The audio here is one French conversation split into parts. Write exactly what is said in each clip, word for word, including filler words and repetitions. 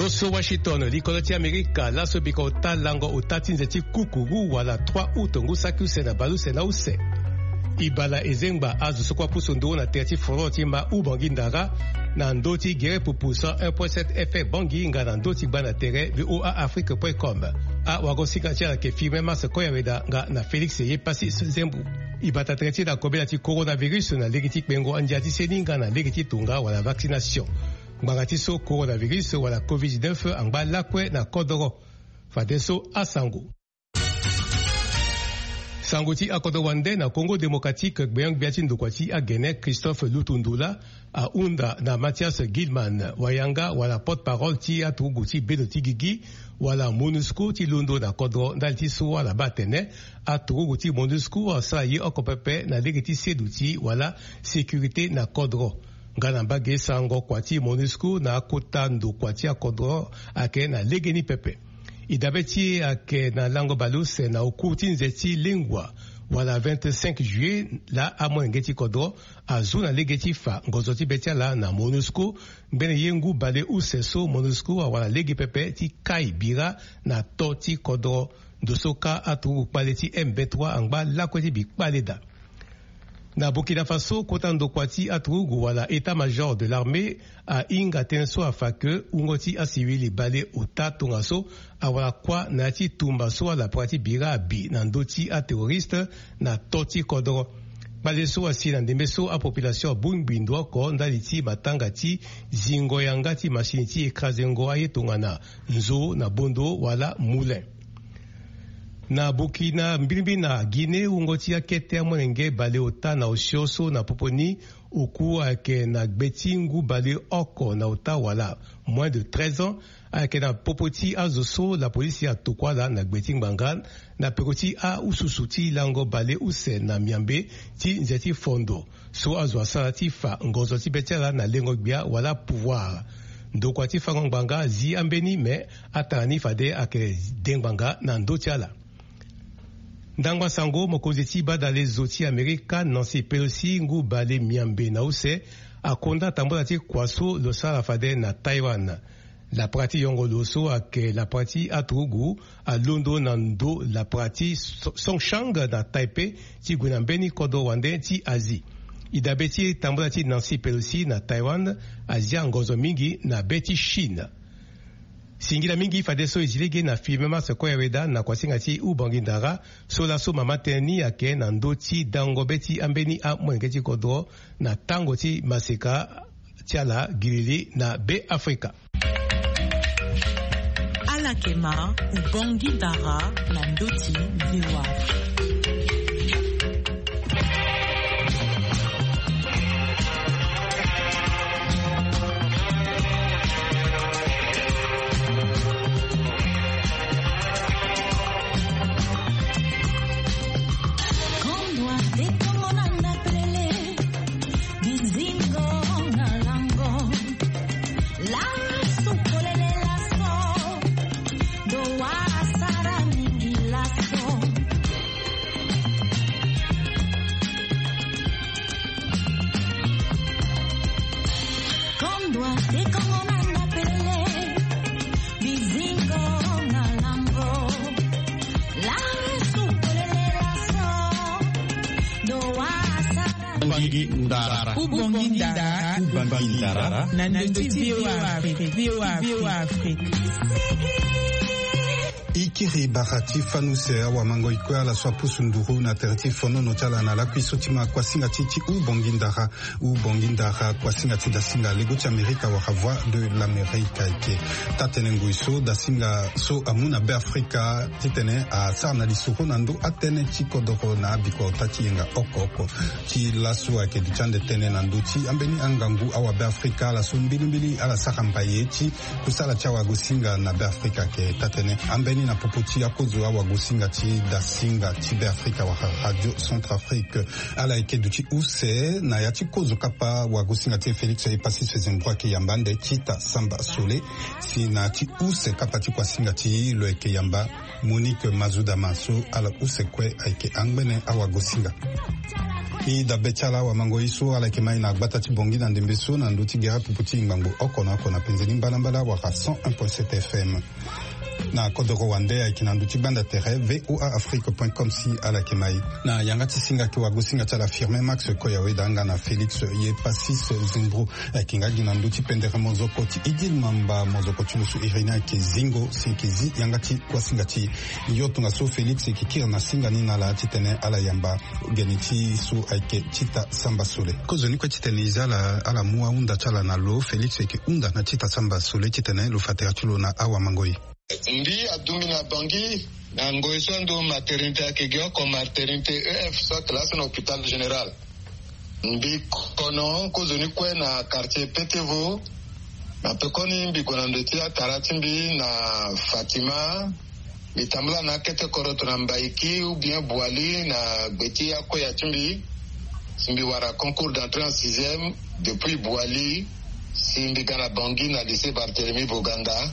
So Washington, likoloti Amerika, la sobika ota lango ota tinzeti kukuru wala trois utongu sakuse na baluse na use. Ibala ezengba azu sokwa pusundu na terti foroti ma ubangi ndara na ndoti gere pupusa un virgule sept F M bangi nga na ndoti bana tere V O A Afrique point com. A wagosika tia ke filme mas koya weda nga na Felix ye pasi zembu. Ibata treti da kobela ti coronavirus na legiti bengo andiati seninga na legiti tunga wala vaccination. Mbangatiso coronavirus wala covid dix-neuf angba lakwe na kodoro. Fadeso asango. Sangoti akodowande na Congo démocratique Gbeang Biatin Dokwati a Guinée Christophe Lutundula a Unda na Mathias Gilman Wayanga wala porte-parole ti atuguti Bedoti Gigi wala MONUSCO ti lundo na kodro ndalti so wala batene atuguti MONUSCO a sa yi okopepe na legiti seduti wala sécurité na kodro. Ngana mbage sango kwati MONUSCO na kotando kwati a kodro ake na legeni pepe. Idabeti ake na lango baluse na ukuti nzeti lingwa wala vingt-cinq juillet la amo ngeti kodro azuna legeti fa ngozoti betia la na MONUSCO mbene yengu bale useso MONUSCO wala legi pepe ti kai bira na toti kodro dosoka atu paleti M vingt-trois angba lakweti bi paleda. Na Burkina Faso, kotando kwati atrugu wala état-major de l'armée a inga tenso afake ungoti a civili bale ota tongaso awala kwa nati tumbaso la prati bira bi nandoti a terroriste na toti kodro. Bale so asi na ndembeso a population bungbindwa ko ndaliti batanga ti zingo yangati machine ti ekrazengo aye tongana nzo na bondo wala moulin. Na Burkina mbimbi na Guinée ungoti ya kete mwenenge bale ota na osioso na poponi uku ake na gbetingu bale oko na ota wala moins de treize ans ake na popoti azoso la polisi ya tokwala na gbetingbangan na pekoti a ususuti lango bale use na miambe ti nzeti fondo so azwa salati fa ngozo ti betela na lengo gbia wala pouvoir. Ndokwati fangongbanga zi ambeni me atani fade ake dengbanga na ndotiala. Ndangwa sango mokozi ti badale zoti Amerika Nancy Pelosi ngu bale miambe na use akonda tambola ti kwaso losala fade na Taiwan. La prati yongo loso ake la prati atrugu a londo na ndo la prati Songchang na Taipei ti gwinambeni kodo wande ti Asie. Idabeti tambola ti Nancy Pelosi na Taiwan, Asia ngozo mingi na beti Chine. Singila mingi fadeso izilege na filmema sekoya weda na kwasinga ti ubangi ndara sola so mama teni ake na ndoti dango beti ambeni a mwengeti kodro na tango ti maseka tiala gilili na be Afrika. Alakema ubangi ndara na ndoti viwa. Ndara. Ubongi ndara. Ubongi ndara. Nandoti V O A Afrique. V O A Afrique. Ikiri Barati Fanuse awa mango ikwa la swa pusunduru na terti fono no chala na la kwisotima kwa singa titi u bongindara u bongindara kwa singa tida singa legoti Amerika wa voix de l'Amérique ike tatenengo iso da singa so amuna be Afrika titene a sarna lisoko nando atene chiko doko na biko tati yenga oko oko ti la so ake du chande tene nando ti ambeni angangu awa be Afrika la so mbili mbili ala sakampaye ti kusala chawa gosinga na be Afrika ke tatene ambeni na popoti akozo awa gosinga ti da singa ti be Afrika wa Radio Centrafrique ala ike duti use na ya ti kozo kapa wa gosinga ti Felix e pasi sezembwa ke yambande chita samba sole si na ti use kapa ti kwa singa ti lo eke yamba Monique Mazuda Manso ala use kwe aike angbene awa gosinga i da bechala wa mango iso ala kemai na batati bongi na ndembeso na ndoti gera puputi ngbango okona kona penzeli mbalambala wa cent un point sept F M na Côte Rwanda akina nduti banda terre v o a afrique point com si ala kemai na yangati singa ki wa gosinga tala firme Max Koyawe danga na Felix ye Passis Zimbro akinga gina nduti pendere mozoko ti idil mamba mozoko tulusu Irina ke zingo sinkizi yangati kwa singati yotunga so Felix kikira na singa ni na la titene ala yamba geniti su aike chita samba sole kozoni kwa titene izala ala mua unda chala na lo Felix ke unda na chita samba sole titene lo fatera tulo na awa mangoi ndi adumi na bangi na ngoiso ndo maternité akegyo ko maternité E F sa classe na hôpital général mbi kono kozoni kwe na quartier Petevo na pekoni mbi kona ndoti atarati mbi na Fatima bitambula na kete koroto na Mbaiki ou bien Boali na beti ya ko ya timbi simbi wara concours d'entrée en sixième depuis Boali simbi kana bangi na lycée Barthélemy Boganda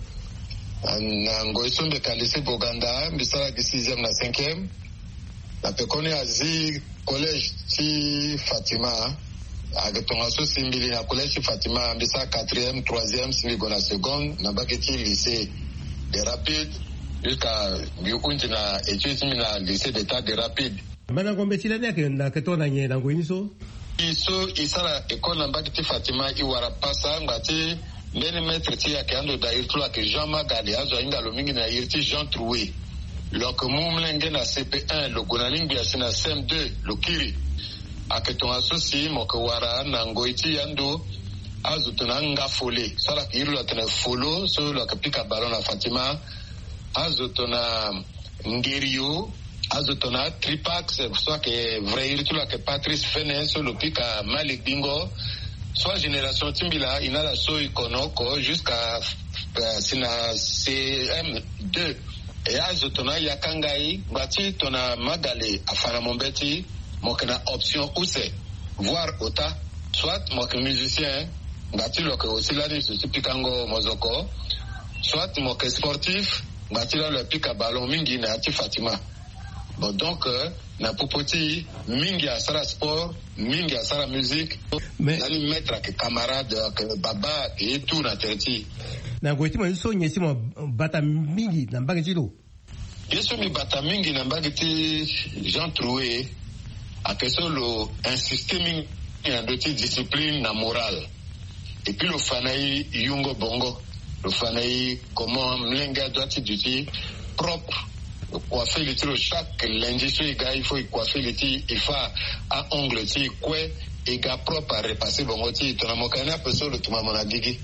na ngoiso mbeka lycée Boganda mbisala ki sixième na cinquième na pekoni azi collège ti Fatima agetonga so simbili na collège Fatima mbisa quatrième troisième simbi gona seconde na baketi lycée de rapide jusqu'à biukunti na études na lycée d'état de rapide mana ngombe tilania ke na ketona nye na ngoiniso iso isala école na baketi Fatima iwara pasa ngati mbeni maître ti yake ando da irtu lake Jean Magali azo inda lo mingi na irti Jean Troué loke mumlenge na C P un lo gonalingi ya sina C M deux lo kiri aketonga sosi moke wara na ngoiti yando azo tona nga fole sala ki iru la tena folo so lo kapika balon na Fatima azo tona ngerio azo tona tripax so ke vrai irtu lake Patrice Fene so lo pika Malik Bingo soit génération Timbila inala so ikonoko jusqu'à uh, sina C M deux et azo tona yakangai bati tona Magale afana mombeti mokena option use voir ota soit moke musicien bati loke osilani susi pikango mozoko soit moke sportif bati lo pika ballon mingi na ati Fatima. Bon, donc, euh, na popoti, mingi a sara sport, mingi a sara musique, mais nani mettre que camarade, que baba, et tout na terti. Na goiti mo so nyesi mo bata mingi na mbageti lo. Yeso mi bata mingi na mbageti Jean Troué, a que solo insister mingi na doti discipline na morale. Et puis le fanaï yungo bongo, le fanaï comment mlenga doit être propre. Coiffer le tiro chaque lundi sur les gars il faut coiffer le tiro il faut à ongle tiro quoi et gars propre à repasser bon tiro ton amokana personne le tout maman a dit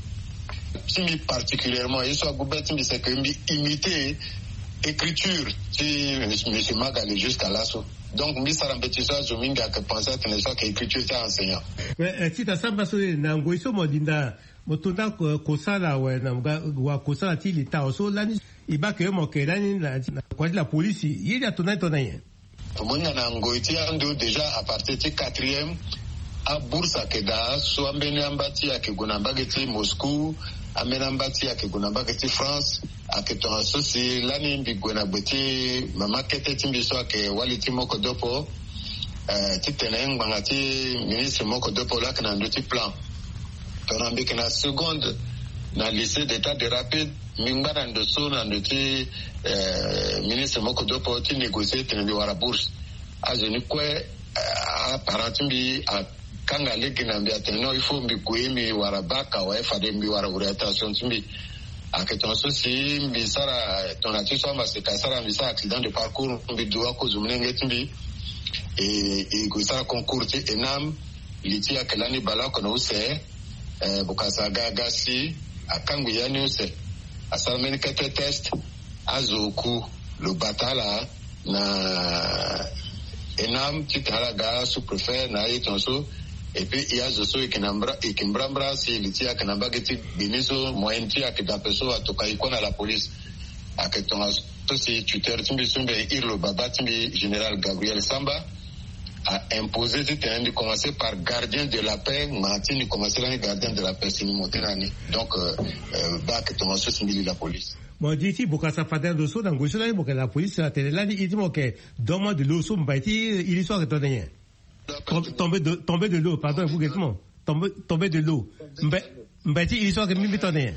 si particulièrement il soit goubet c'est que imiter écriture si monsieur Magali jusqu'à là donc mi sarambeti ça je minga que penser que ne soit qu'écriture c'est enseignant mais si ta samba so na ngoiso modinda motunda kosala we na wa kosala ti lita so lani ibake yo mokelani na kwa la police yeli atona tona yen mona na ngoiti ando déjà à partir de quatrième a boursa keda so ambeni ambati akiguna bageti Moscou amena ambati akiguna bageti France aketonga sosi lani mbigwena beti mama kete timbiso ake waliti moko dopo eh titene ngangati ministre moko dopo la kana ndoti plan tona mbike na seconde na lycée d'état de rapide mingana ndoso na ndoti eh ministre moko dopo ti négocier tene wara bourse azoni kwe a paratimbi a kanga leki na mbia teno ifo mbi kuimi wara baka wa fade mbi wara orientation timbi aketon sosi mbi sara tonati so ma se kasara mbi sa accident de parcours mbi doa ko zumnenge timbi e e go sara concours ti enam liti akelani bala ko no se eh bukasa gagasi akangu yani use asalmeni kete test azoku lo batala na enam tikala ga sous-préfet na yetonso et puis il y a zoso ikinambra ikimbrambra si litia kanamba geti biniso moenti akidapeso atoka ikona la police aketonga to si tuteur timbi sumbe irlo baba timbi général Gabriel Samba a imposé de de commencer par gardien de la paix Martine commencer par gardien de la paix sini motenani donc euh ba ketonga so simili la police. Bon, d'ici, beaucoup ça fait de so dans Gouchela, beaucoup la police la télé là, il dit que dommage de l'eau sombre, il il soit retourné. Tomber de, tomber de l'eau, pardon, vous guettement. Tomber, tomber de l'eau. Mbati, histoire que mimi tonne.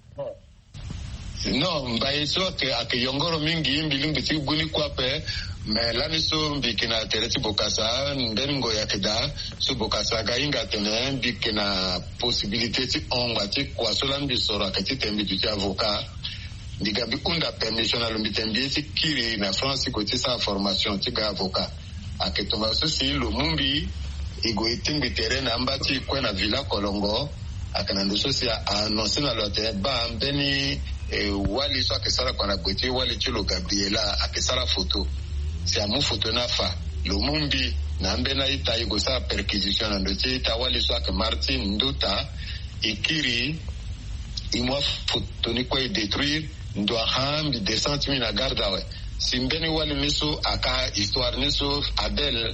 Non, mbaye so ke ake yongoro mingi mbiling biti guni kwape, mais lani so mbikina tereti bokasa, ndengo yakeda, so bokasa ga inga tene, mbikina possibilité ti onga ti kwa solan bisora kati tembi tuti avocat. Ndiga bikunda permission na lumbitembi ti kiri na France ko ti sa formation ti ga avocat. Ake tonga so si lo mumbi igo itimbi terrain ambati kwa na Villa Kolongo, akana ndo so si annoncer na lote ba mbeni e wali so akesara kwa na gwete wali chilo Gabriela akesara photo si amu photo na fa lo mumbi na mbena ita igo sa perquisition na ndote ita wali so ak Martin Nduta ikiri imwa photo ni kwa détruire ndo hambi descente mi na garda we si mbeni wali niso aka histoire niso Abel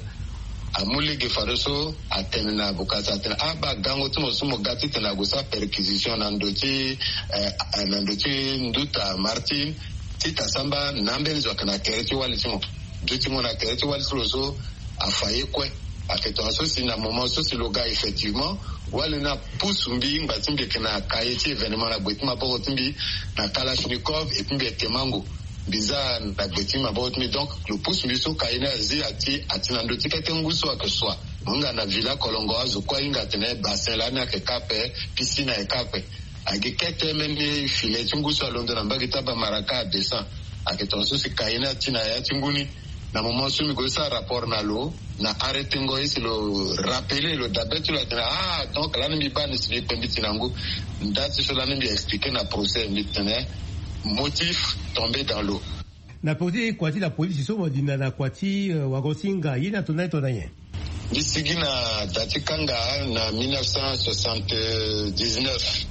amuli gefaroso atena bukasa atena aba gango tumo sumo gati tena gusa perquisition na ndoti eh, na ndoti Nduta Martin tita samba nambe nzo kana kereti wali timo ndoti mona kereti wali so afaye kwe aketo aso si na moment so si loga effectivement wali na pusumbi mbatimbe kana kayeti événement na gwetima boko timbi na Kalashnikov et timbe temango bizarre na gwetima boko timbi donc le pousse so kayina zi ati ati na ndoti kete nguso akeswa munga na Villa Kolongo azo kwa inga tene bassin la na ke kape piscine e kape agikete meni filet nguso alondo na mbagita ba maraka descend aketonso si kayina tina ya tinguni na moment so mi go sa rapport na lo na arrêté ngo isi lo rappeler lo dabetu la tena ah donc là mi ba ni si pembiti nangu ndati so la mi expliquer na procès mi tene motif tombé dans l'eau na podi kwati la police so modina na kwati uh, wagosinga yina tunai tonaye bisigi na datikanga na mille neuf cent soixante-dix-neuf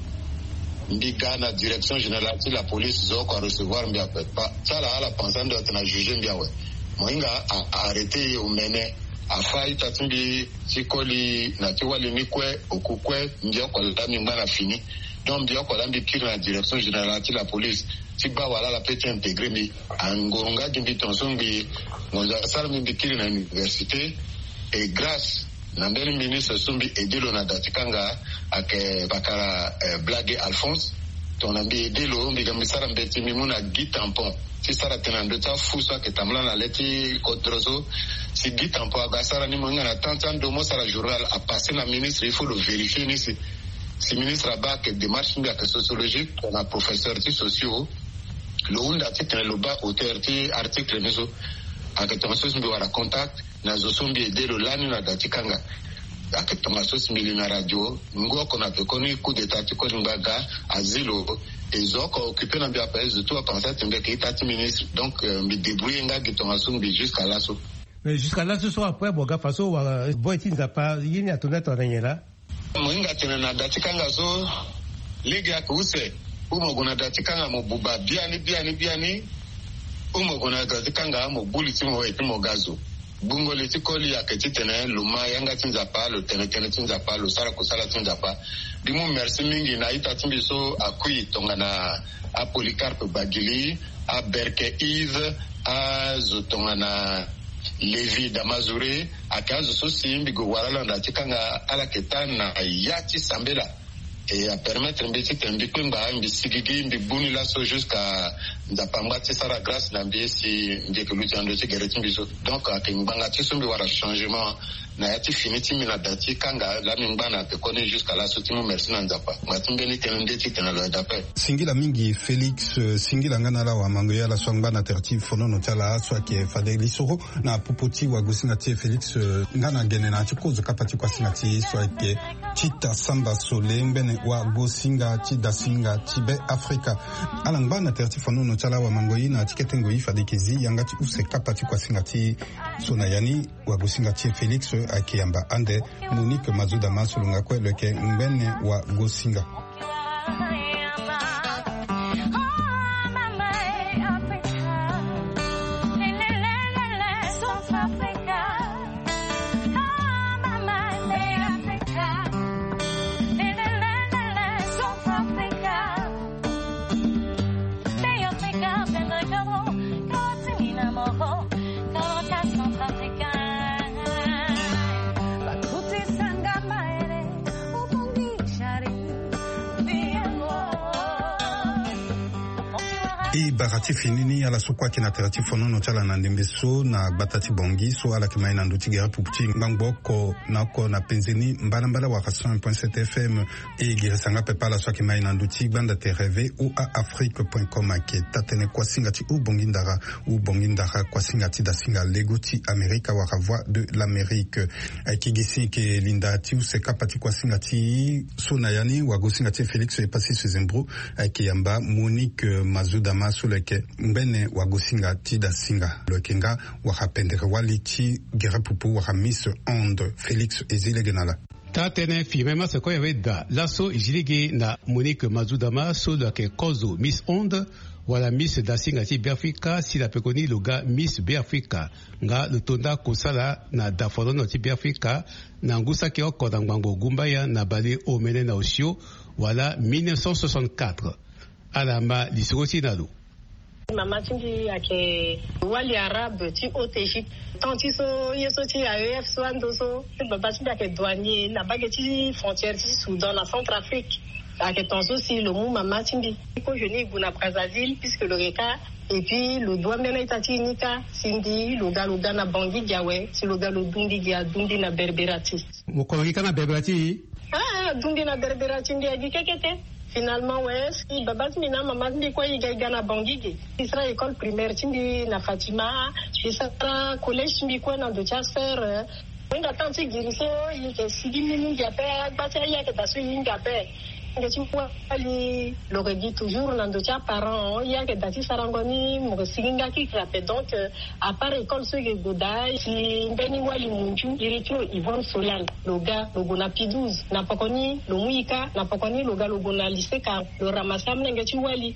mbiga na direction générale de la police zo ko recevoir mbia pa sala ala pensando tena juger mbia we moinga a arrêté umene afai tatumbi sikoli na tiwali mikwe okukwe ndio kwa lami mbana fini donc ndio kwa lambi kiri na direction générale de la police tiba wala la pete intégré mi angonga dimbi tonsumbi ngonza salmi mbikiri na université et grâce na mbele ministre sumbi edilo na datikanga ake bakara eh, Blague Alphonse tonambi edilo mbiga misara mbeti mimuna gitampon si sara tena ndota fusa ke tamla na leti kodrozo si gitampon agasara ni mwinga na tantan domo sara journal a passé na ministre il faut le vérifier ni si si ministre aba ke démarche mbi ake sociologique na professeur ti socio lo unda ti tena lo ba auteur ti article niso ake tonso mbi wara contact na zosombi edelo lani na datikanga ake tonso mbi na radio ngoko na pekoni coup d'état ti koni mbaga azilo ezoko occupé na bia pays de tout à penser tembe ke tati ministre donc euh, me débrouiller nga ki tonso mbi jusqu'à là so mais jusqu'à là ce soir après boga faso wa boy ti nzapa yini atona tonanyela mwinga tena na datikanga so ligue akuse umo gona datikanga mo buba biani biani biani umo gona datikanga mo buli ti mo eti mo gazo bungo le tikoli ya ketitene luma yanga tinzapa lo tene tene tinzapa lo sara ko sala tinzapa bimu merci mingi na ita timbiso akui tonga na a Polycarpe Bagili a Berke Yves a zotonga na Levi Damazure akazo so simbi go wala na tikanga ala ketana yati sambela et à permettre mbiti tembi kwemba mbisigigi mbibuni la so jusqu'à nzapamba ti sara grâce na mbi si ndeke luti ando ti gereti mbiso donc akimbanga ti so mbi wara changement na yati fini ti mina dati kanga la mimbana te kone jusqu'à la so ti mu merci na nzapa ngati mbeni tene ndeti tena la dape singila mingi Félix singila ngana la wa mango ya la swangba na terti fono no tala so ke fadeli soro na popoti wa gusinga ti Félix ngana gene na ti kozo kapati kwa singa ti so ke chita samba sole mbene wa gosinga ti dasinga ti be Afrika alangba na terti fono no tala wa mango ina tiketengo ifadekezi yanga ti use kapati kwa singa ti sona yani wa gosinga ti Félix akiyamba ande Monique Mazuda masulunga kwe leke mbene wa gosinga E barati finini ala sokwa kina terati fono no chala na ndembeso na batati bongi so ala kima ina nduti gera puputi ngbangbo na ko na penzeni mbala mbala wa cent un point sept F M e gera sanga pepa la so kima ina nduti banda T R V ou a afrique point com ake tatene kwa singati u bongi ndara u bongi ndara kwa singati da singa legoti Amerika wa voix de l'Amérique kigisi ke linda ti u se kapati kwa singati so na yani wa go singati Felix e pasi Sezembro ke yamba Monique Mazuda masuleke mbene wagosinga tida singa lokenga wakapendere walichi gerapupu wakamis onde Felix Ezilegenala tatene firmema seko yaweda laso ijiligi na Monique Mazudama solo ke kozo Miss Onde wala Miss Dasinga ti Biafrika si la pekoni loga Miss Biafrika nga lutonda kosala na dafono ti Biafrika na ngusa ke okoda ngbango gumbaya na bale omene na osio wala mille neuf cent soixante-quatre alama lisogoti nalo mama tindi ake wali arabe ti haute Égypte tanti so yeso ti A E F so ando so baba tindi ake douanier na bage ti frontière ti Soudan na Centrafrique ake tonso si le mou mama tindi ko jeni guna Brazzaville puisque le reka et puis le doigt mena itati nika sindi lo galo gana bangi diawe si lo galo dundi dia dundi na berberati mo ko kana berberati ah dundi na berberati ndi agi kekete. Finalement, ouais, si babas mina maman dit quoi, il gagne na bangigi. Il sera école primaire, tindi na Fatima, il sera collège tindi quoi na de chasseur. On attend ti giriso, il que si di mini diapé, batia ya que tasu yin diapé. Que tu vois ali le redit toujours na de cha parents, il y a que dati sarangoni mo singa ki krape donc à part école ce que godai si beni wali munju irito Yvonne Solan le gars le gona P douze na pokoni le muika na pokoni le gars le gona lycée ka le ramasam nga tu wali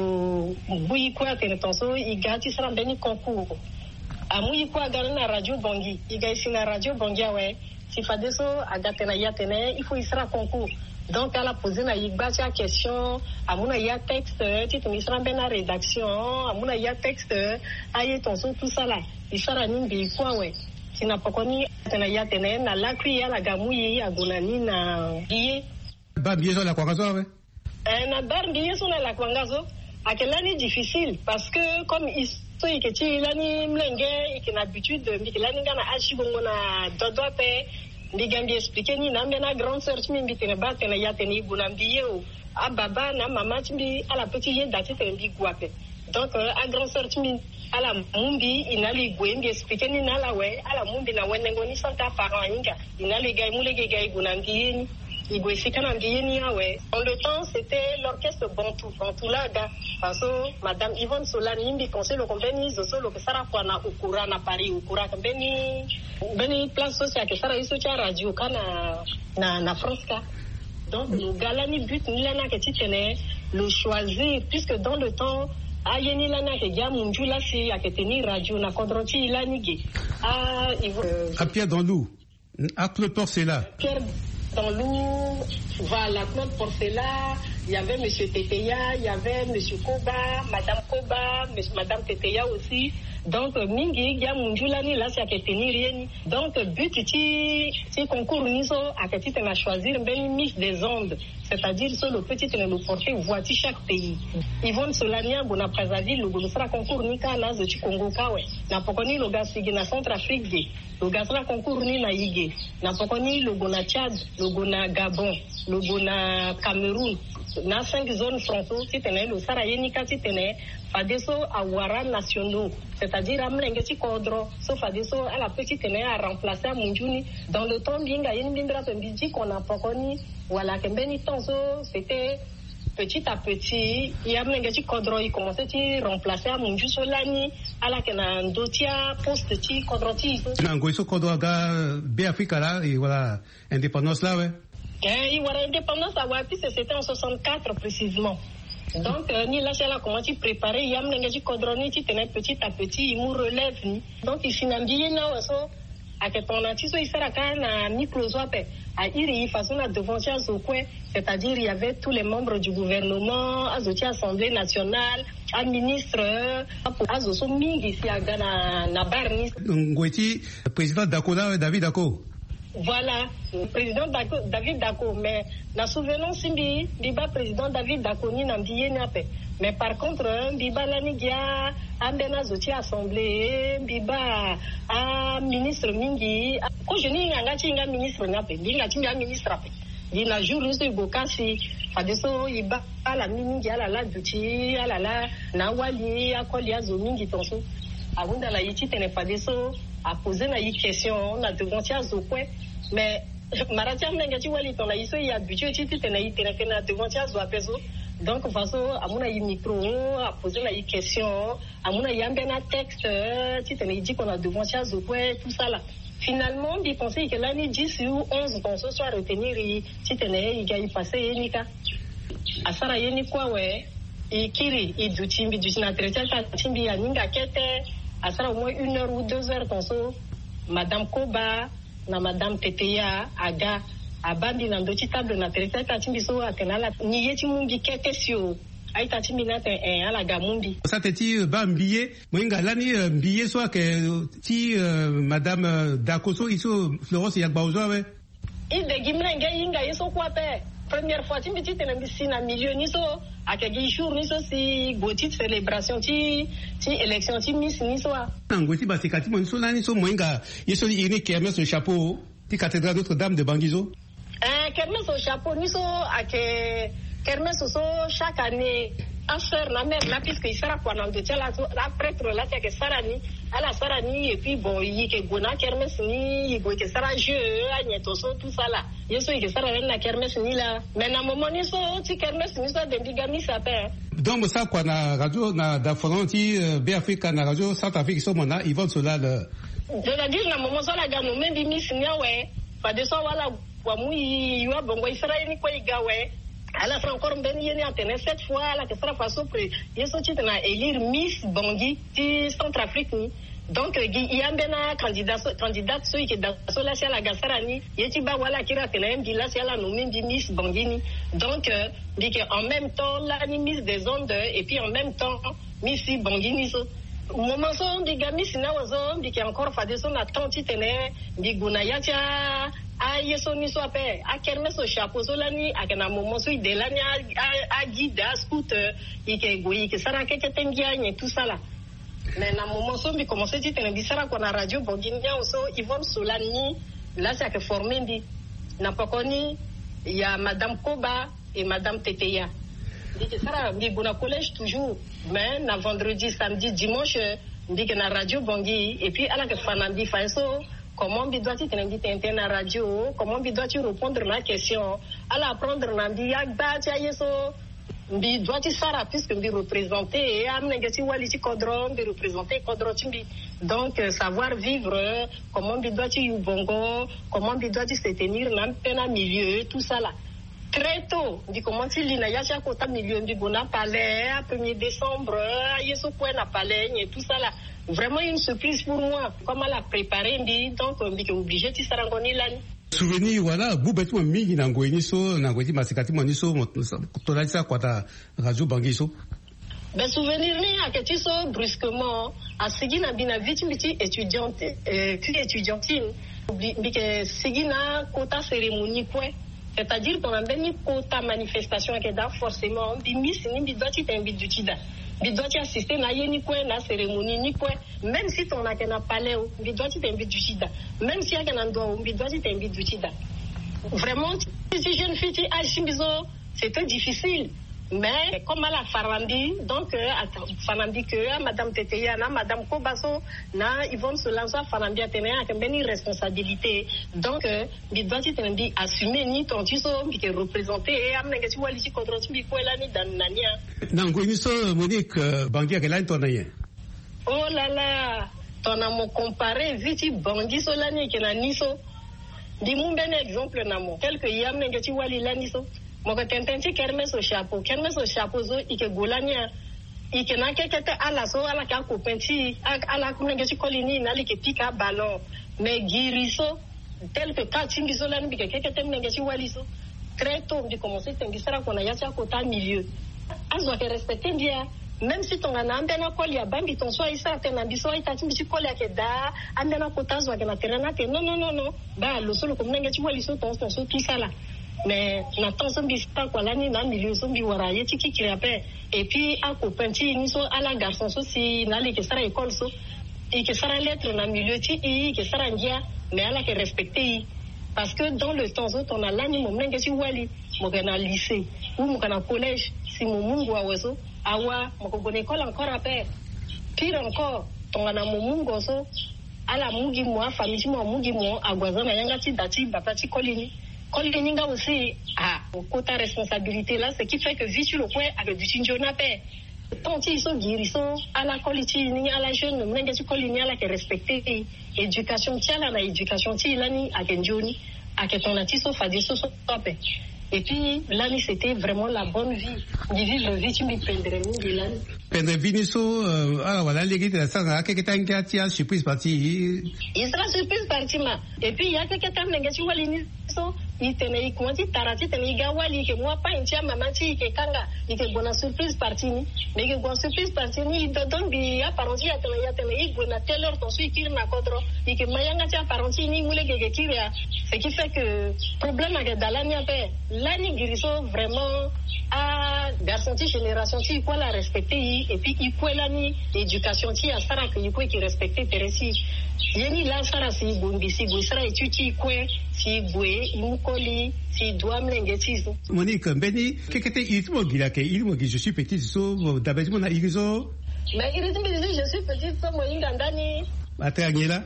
le buyi kwa tenetonso igati sara beni concours amuyi kwa gana na radio Bongi igaisi na radio Bongi ouais si fadeso agatena yatene il faut il sera concours. Donc, elle a posé une question, à mon avis, texte, tu te mets dans la rédaction, à mon avis, texte, aïe, ton son, tout ça là. Il sera nimbi, quoi, ouais. Si n'a pas connu, t'en as tenu, na la cuillère, la gamouille, à gonani, na billet. Bah, billet sur la kwangazo, ouais. Na bar, billet sur la kwangazo. À quelle année difficile, parce que, comme il so que tu l'année mlenge, et qu'il a l'habitude de, mais qu'il a n'gana achibongo na dodope, Ndigambi expliquer ni na mena grande sœur tu m'invite na ba tena ya tena ibunambiye o ababa na mama timbi ala petit ye dati tena bi guape donc a grande sœur tu mi ala mumbi inali gwendi expliquer ni na la we ala mumbi na wenengo ni santa parent inga inali gai mule gai ibunambiye ni igwe sikana mbiye ni awe en le temps c'était l'orchestre Bantu Bantu laga parce que madame Yvonne Solani imbi conseil le compagnie zo solo que sara kwa na ukura na Paris ukura kambeni beni place sociale que sara iso cha radio kana na na France ka donc le galani but ni lana que tu tenais le choisir puisque dans le temps ayeni lana que ya munju la si a que tenir radio na kodroti lanigi ah à Pierre dans l'eau à Claude Porcela Pierre dans l'eau, voilà, Claude Porcela, il y avait M. Teteya, il y avait M. Koba, Madame Koba, Madame Teteya aussi. Donc, mingi, il y a Munjulani, là, c'est à tenir rien. Donc, but, si, si concours, niso, à petit, on a choisi, ben, mix des ondes. C'est-à-dire, sur le petit, on a le porté, voici chaque pays. Yvonne Solania, bon, après, le bon, sera concours, ni ka, na, du Congo, ka, ouais. Na, pokoni, le gars, c'est na Centrafrique, le gars, sera concours, ni na Yige. Na, pokoni, le bon, na Tchad, le bon, na Gabon, le bon, na Cameroun. Na cinq zones frontaux, si tenais, le Sarayenika, si tenais, Fadeso Awara nationaux, c'est-à-dire Amlengeti Kodro, sauf Fadeso à la petite tenait à remplacer à Munjuni. Dans le temps, bien, il y a une bindra dit qu'on a pas connu, voilà, que Beni Tonso, c'était petit à petit, il y a Amlengeti Kodro, il commençait à remplacer à Munju Solani, à la Kena Dotia, poste ti Kodroti. Nangoiso Kodro aga B Africa là, et voilà, indépendance là, ouais. Et il y aura indépendance à Wapi, c'était en soixante-quatre précisément. Donc, euh, ni là, c'est là comment tu préparais, il y a un langage codroni, tu tenais petit à petit, il nous relève. Donc, ici, n'a bien là, à que ton artiste, il sera quand même microsope, à iri, façon à devancer à Zokwe, c'est-à-dire, il y avait tous les membres du gouvernement, à Zoti Assemblée nationale, à ministre, à Zoso Ming, ici, à Ghana, na Barnis. Ngweti, président Dakola, David Dako. Voilà, le président David Dako, mais la souvenance, Simbi, Biba président David Dako, ni n'a pas Mais par contre, Biba Lanigia, Ambena Zoti Assemblée, Biba, a ministre Mingi, quand je n'ai pas un ministre, je n'ai pas un ministre. Il y a un jour, je suis Bokasi, Fadeso, Iba, la Mingi, la la Duti, la la, Nawali, Akolia Zomingi, Tonso. Avant de la Yiti, tu n'es pas Fadeso, à poser une question, on a devant Tia Zokwe, mais Maratia Mengati Wali, ton laïso, il y a budget, tu n'es pas devant Tia Zoapezo. Donc, façon, à mon avis, micro, à poser la question, à mon avis, il y a un texte, tu t'en dit qu'on a devant Chaz ou quoi, tout ça là. Finalement, il pensait que l'année dix ou onze, dans ce soir, retenir, tu t'en es, il y a passé, il y a à Sarah, il y a quoi, ouais, et Kiri, et du Timbi, du Sinatretial, Timbi, à Ninga Kete, à Sarah, au moins une heure ou deux heures, dans ce, Madame Koba, na Madame Teteya, Aga, abandi na ndoti table na teresa tatimbi so atenala ni yeti mumbi kete sio ai tatimbi na te en ala gamumbi ça teti bambiye moinga lani mbiye so ke ti madame Dakoso iso Florence Yagbaozo we ide gimrenga inga yeso kwa pe première fois timbi ti tena bisina milieu ni so akegi jour ni so si goti célébration ti ti élection ti miss ni so ngoti basekati mon so lani so moinga yeso ini kermesse au chapeau ti cathédrale Notre-Dame de Bangizo. Euh, kermesse au chapeau, nous sommes à kermesse chaque année. À faire la même, là, puisqu'il sera quoi dans le la prêtre là, qui est Sarani, à la Sarani, et puis bon, il y a Gona kermesse ni, il y a Sara jeu, il y a tout ça là. Il y a ceux qui Sara la kermesse ni là. Mais à un moment, nous sommes, tu kermesse, nous sommes des bigamis, ça fait. Donc, ça, quoi, na radio, na, da Fronti, B Africa, na radio, Centrafrique, so, mona, ils vont sur là, le. Je veux dire, à un moment, ça, la gamme, même des miss, ouais. Pas de ça, voilà. Wamu yua bongo Israël ni kwa igawe ala fra encore mbeni yeni antenne cette fois la que sera façon pre yeso ti na élire Miss Bangui ti Centrafrique ni donc il y a un candidat candidat celui qui dans la c'est la gasarani yeti ba wala kira tena mbi la c'est la nommé Miss Bangui ni donc dit que en même temps la ni Miss des ondes et puis en même temps Miss Bangui ni so moment so ndi gami sina wazo ndi ki encore fa de son attente tene ndi guna ya tia a yeso ni so ape a kermesse au chapeau so lani a kana moment so de lani a guide a scooter ike goyi ke sara ke tengia ni tout ça là mais na moment so bi commencer ti tene bi sara ko na radio Bonginia so Yvonne Solani là c'est que formé ndi na pokoni il y a Madame Koba et Madame Teteya dit que ça bi guna collège toujours mais na vendredi samedi dimanche dit que na radio Bangui et puis ala que fanandi fanso comment bi doit tu tenir na radio comment bi doit tu répondre la question ala apprendre na bi yakba ti yeso bi doit tu sara puisque bi représenter et amnenge ti wali ti kodron bi représenter kodron ti donc savoir vivre comment bi doit tu bongo comment bi doit tu se tenir na pena milieu tout ça là. Très tôt, dit comment il y a un quota milieu de Gona Palais, à premier décembre, à Yeso Pouena Palais, et tout ça là. Vraiment une surprise pour moi. Comment la préparer, donc on est obligé de s'arranger là. Souvenir, voilà, Boubetou Mingi Nangoiniso, Nangoiti Masikati Moniso, Tonalisa Kwata, Radio Bangiso. Ben, souvenir, à que tu sois brusquement, à Sigina Binaviti, étudiante, étudiantine, Sigina Kota cérémonie, quoi. C'est-à-dire qu'on a même quota manifestation qui est là forcément des miss ni bidoti t'invite du tida bidoti assister na yeni quoi na cérémonie ni quoi même si ton a qu'un palais bidoti t'invite du tida même si y a qu'un endroit bidoti t'invite du tida vraiment si jeune fille à Chimbizo c'était difficile mais comme à la Farandi donc à Farandi que Madame Teteya na Madame Kobaso na Yvonne Solanza Farandi a tenu à une responsabilité donc il doit être assumer ni ton tiso qui est représenté et amener que tu vois ici contre tu quoi là ni dans nania nango ni so Monique Bangui que là ton rien oh là là ton a mon comparé vite Bangui so là ni que na niso di mon ben exemple na mo tel que yamne que tu vois là niso mo ko tententi kermesse au chapeau kermesse au chapeau zo ike golania ike na kekete ala so ala ka ko penti ala ko ngesi kolini na like pika ballon mais guiriso tel que quand tingiso la ni kekete ngesi waliso très tôt de commencer tingisara ko na yacha ko ta milieu azo ke respecter bien même si ton ana ambena ko ya bambi ton so isa tena biso ita timbi ko ya ke da ambena ko tazo ke na terena te non non non non ba lo solo ko ngesi waliso ton ton so tout ça là mais na temps zombi sta kwa lani na milieu zombi wara yeti ki kirape et puis a copain ti ni so ala garçon so si na li ke sara école so et que sara lettre na milieu ti et que sara ndia mais ala ke respecter parce que dans le temps autres on a lani mo mnenge si wali mo kana lycée ou mo kana collège si mo mungu wa weso awa mo ko bonne école encore après pire encore tongana mo mungu so ala mugi mo famille mo mugi mo agwazana yanga ti dati baba ti kolini kolini nga aussi ah quota responsabilité là ce qui fait que vite sur le point avec du tinjona paix tant ils sont guéris sont à la qualité ni à la jeune mnenge ti kolini ala que respecter éducation ti ala na éducation ti lani akenjoni aketonati so fadi so so paix. Et puis, l'année, c'était vraiment la bonne vie. Di vivre vite, mi prendere mingi l'année. Prendere vini so, alors voilà, les gars, ça, ça, quelque temps, qu'il y a surprise partie. Il sera surprise partie, ma. Et puis, il y a quelque temps, les gars, tu vois, les so, il tenait, il commence, il tarati, il tenait, il gawali, que moi, pas, il tient, maman, il que kanga, il que bonne surprise partie, ni. Mais que bonne surprise partie, ni, il donne, il a parenté, il a tenait, il a tenait, il bonne, telle heure, ton suivi, il n'a pas trop, il que mayanga, tient, parenté, ni, moule, que qui a. Ce qui fait que, problème, avec Dalani, après, l'année, guérison, vraiment, à garçon, génération, il faut la respecter, et puis, il faut l'année, éducation, il y a ça, il faut qu'il respecte, Tereси. Yeni la sara si gombi si go sara etuti kwe si gwe imukoli si doit mlengeti so Monique Mbeni kekete ilimo gilake ilimo gi je suis petite so d'abord mon irizo mais irizo me dit je suis petite so mo ingandani atangela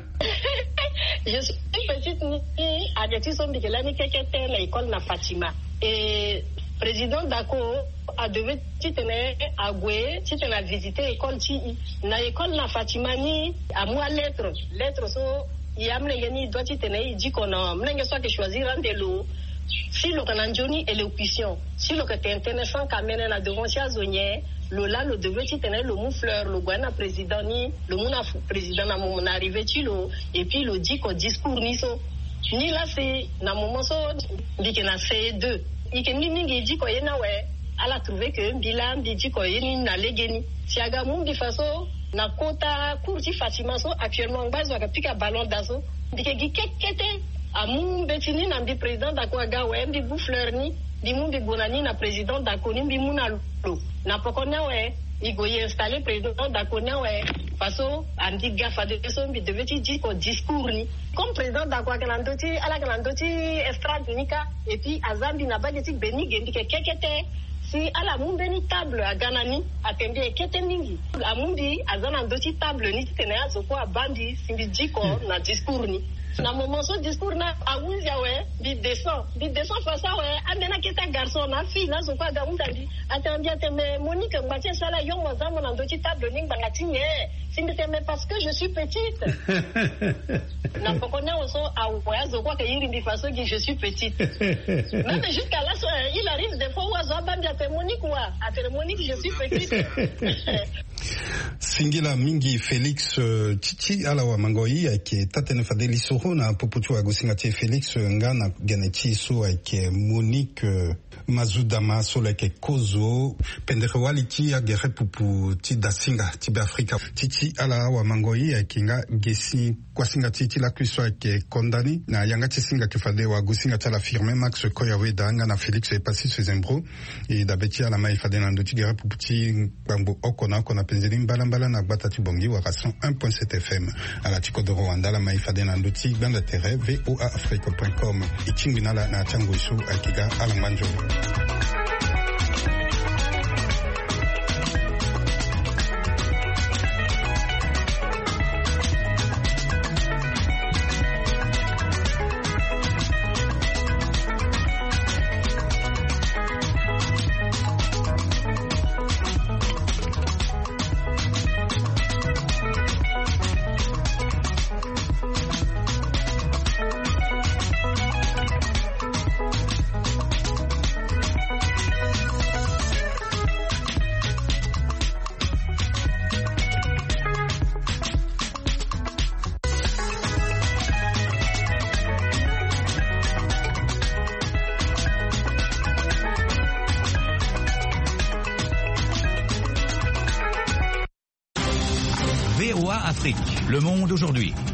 je suis petite ni ageti so mbikelani kekete na école na Fatima et président Dako a devait titene agwe titene visiter école ti na école na Fatima ni à moi lettre lettre so yamne gani doit titene dit qu'on a mnenge soit que choisir un de l'eau si le cananjoni élocution si le que intéressant kamene na devant sia zonye le là le devait titene le mou fleur le guana président ni le mou na président na mon arrivé ti lo et puis le dit qu'au discours ni so ni là c'est na moment so dit que na C deux ike mingi dit ko yena we ala trouver que bilan dit ko yeni na legeni siaga mungi faso na kota courti Fatima so actuellement bazo ka pika ballon d'azo dike gikekete amu betini na ndi président d'akwa ga we ndi bu fleur ni di mungi bonani na président d'akoni mbi muna lo na pokona we igo y installer président d'akona we faso andi gafa de so mbi devait dire ko discours ni comme président d'akwa kanandoti ala kanandoti estrade nika et puis azambi na bageti beni gendi ke kekete si ala mumbeni table a ganani atembi ekete mingi amundi azana ndoti table ni tene azoko abandi simbi diko na discours ni na moment so discours na awuzi we bi descend bi descend fasa we amena keta garçon na fille na zoko ga mutandi atembi ateme Monique Mbatia sala yo wazamo na ndoti table ni bangatinye simbi teme parce que je suis petite na pokona oso awoya zoko ke yiri bi faso ki je suis petite même jusqu'à là il arrive des fois wazo abandi ate Monique wa ate Monique je suis petite Singila mingi Félix uh, Titi ala wa mangoi ake tatene fadeli soho na popotu agosinga tie Félix ngana geneti so ake Monique uh, Mazudama so leke kozo pendere waliti agere pupu ti dasinga ti be Afrika Titi ala wa mangoi ake nga gesi kwasinga titi la kuso ake kondani na yanga tisinga ke fade wa gosinga tala firme Max Koyawe danga na Félix e passi se zembro e dabeti ala mai fade na ndoti gere pupu ti bambo okona kona penzeli mbala mbala na gbata ti bongi wa cent un point sept F M ala tiko de Rwanda la mai fade na ndoti gbanda tere voa africa point com ichingina la na chango isu akiga ala manjo. V O A Afrique, le monde aujourd'hui.